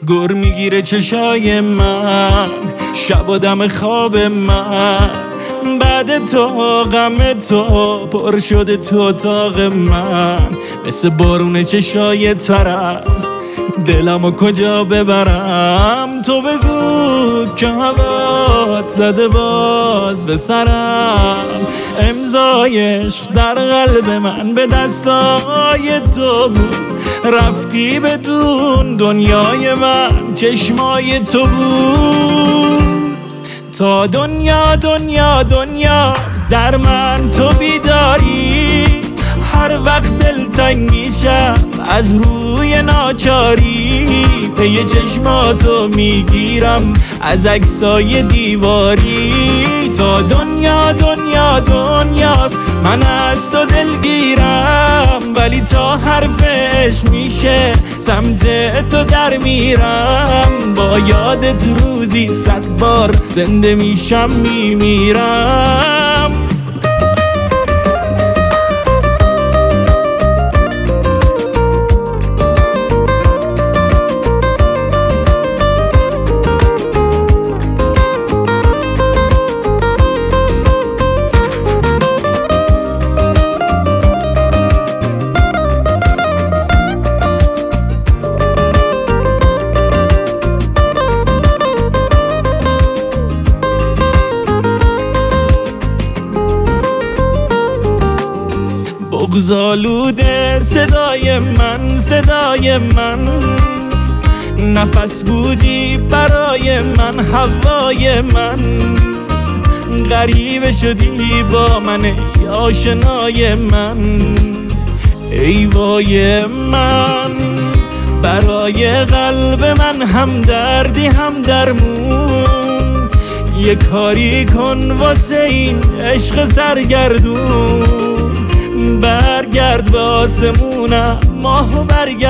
گر میگیره چشای من، شب و دم خواب من، بعد تو غم تو پر شده تو اتاق من، مثل بارون چشای ترم دلمو کجا ببرم. تو بگو که هوات زده باز به سرم، امضایش در قلب من به دستای تو بود، رفتی بدون دنیای من چشمای تو بود. تا دنیا دنیا دنیاست در من تو بیداری، هر وقت دلتنگ میشم از روی ناچاری، پی چشماتو میگیرم از عکسای دیواری. تا دنیا دنیا دنیاست من از تو دلگیرم، ولی تا حرفش میشه سمت تو در میرم، با یادت روزی 100 بار زنده میشم میمیرم. بغض‌آلوده صدای من، نفس بودی برای من، هوای من، غریبه شدی با من ای آشنای من، ای وای من، برای قلب من هم دردی هم درمون، یه کاری کن واسه این عشق سرگردون، برگرد به آسمونم ماهو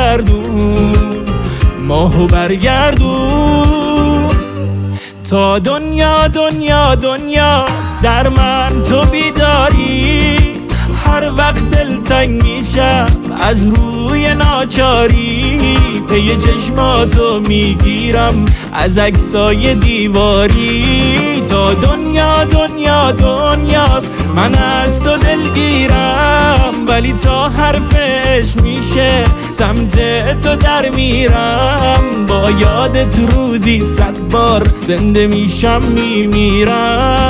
برگردون. تا دنیا دنیا دنیاست در من تو بیداری، هر وقت دلتنگ میشم از روی ناچاری، پی چشماتو میگیرم از عکسای دیواری. تا دنیا دنیا دنیاست من از تو دلگیرم، ولی تا حرفش میشه سمت تو در میرم، با یادت روزی 100 بار زنده میشم میمیرم.